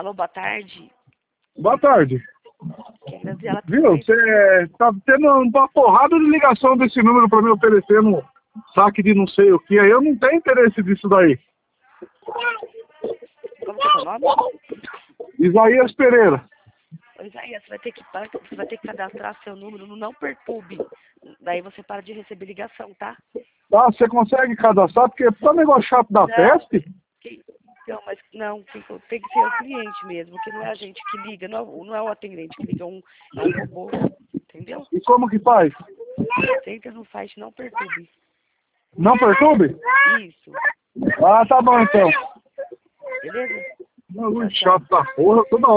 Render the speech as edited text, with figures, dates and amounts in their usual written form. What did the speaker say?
Alô, boa tarde. Boa tarde. Que Graziela, Viu? Você tá tendo uma porrada de ligação desse número pra me oferecendo saque de não sei o que. Aí eu não tenho interesse disso daí. Como que é seu nome? Isaías Pereira. Ô, Isaías, você vai ter que cadastrar seu número no Não Perturbe. Daí você para de receber ligação, tá? Tá? Você consegue cadastrar? Porque tá um negócio chato da peste. Não, mas não, tem que ser o cliente mesmo, que não é a gente que liga, não é o atendente que liga, é um robô, entendeu? E como que faz? Você entra no site Não Perturbe. Não perturbe? Isso, Ah, tá bom então. beleza? Muito chato da porra, toda hora.